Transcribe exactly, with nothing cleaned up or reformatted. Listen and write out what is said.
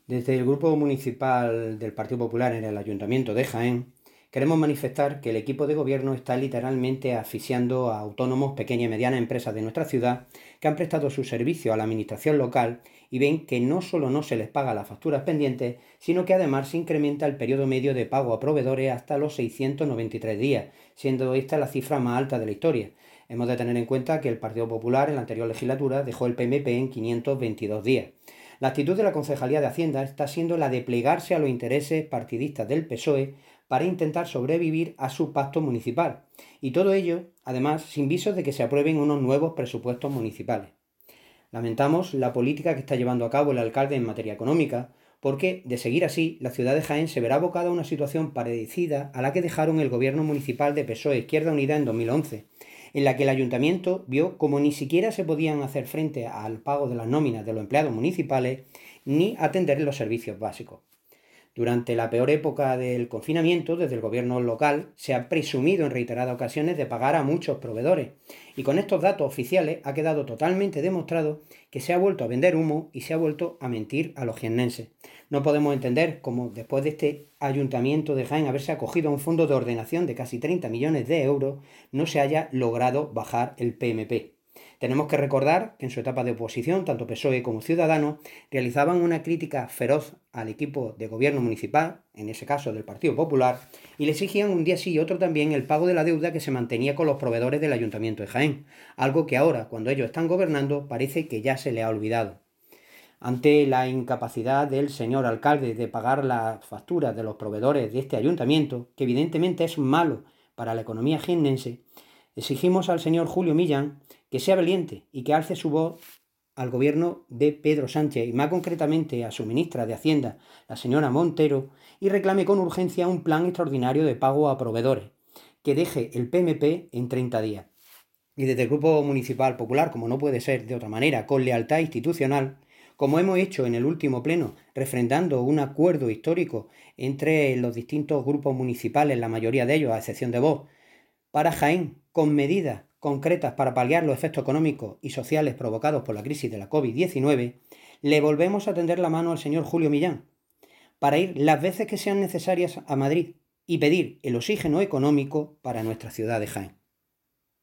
Desde el Grupo Municipal del Partido Popular en el Ayuntamiento de Jaén, queremos manifestar que el equipo de gobierno está literalmente asfixiando a autónomos, pequeñas y medianas empresas de nuestra ciudad que han prestado su servicio a la administración local y ven que no solo no se les paga las facturas pendientes, sino que además se incrementa el periodo medio de pago a proveedores hasta los seiscientos noventa y tres días, siendo esta la cifra más alta de la historia. Hemos de tener en cuenta que el Partido Popular en la anterior legislatura dejó el P M P en quinientos veintidós días. La actitud de la Concejalía de Hacienda está siendo la de plegarse a los intereses partidistas del P S O E para intentar sobrevivir a su pacto municipal. Y todo ello, además, sin visos de que se aprueben unos nuevos presupuestos municipales. Lamentamos la política que está llevando a cabo el alcalde en materia económica, porque, de seguir así, la ciudad de Jaén se verá abocada a una situación parecida a la que dejaron el gobierno municipal de P S O E Izquierda Unida en dos mil once, en la que el ayuntamiento vio como ni siquiera se podían hacer frente al pago de las nóminas de los empleados municipales ni atender los servicios básicos. Durante la peor época del confinamiento, desde el gobierno local, se ha presumido en reiteradas ocasiones de pagar a muchos proveedores, y con estos datos oficiales ha quedado totalmente demostrado que se ha vuelto a vender humo y se ha vuelto a mentir a los jiennenses. No podemos entender cómo, después de este ayuntamiento de Jaén haberse acogido a un fondo de ordenación de casi treinta millones de euros, no se haya logrado bajar el P M P. Tenemos que recordar que en su etapa de oposición, tanto P S O E como Ciudadanos realizaban una crítica feroz al equipo de gobierno municipal, en ese caso del Partido Popular, y le exigían un día sí y otro también el pago de la deuda que se mantenía con los proveedores del Ayuntamiento de Jaén, algo que ahora, cuando ellos están gobernando, parece que ya se le ha olvidado. Ante la incapacidad del señor alcalde de pagar las facturas de los proveedores de este ayuntamiento, que evidentemente es malo para la economía jiennense, exigimos al señor Julio Millán que sea valiente y que alce su voz al gobierno de Pedro Sánchez y más concretamente a su ministra de Hacienda, la señora Montero, y reclame con urgencia un plan extraordinario de pago a proveedores, que deje el P M P en treinta días. Y desde el Grupo Municipal Popular, como no puede ser de otra manera, con lealtad institucional, como hemos hecho en el último pleno, refrendando un acuerdo histórico entre los distintos grupos municipales, la mayoría de ellos, a excepción de Vox, para Jaén, con medidas concretas para paliar los efectos económicos y sociales provocados por la crisis de la COVID diecinueve, le volvemos a tender la mano al señor Julio Millán para ir las veces que sean necesarias a Madrid y pedir el oxígeno económico para nuestra ciudad de Jaén.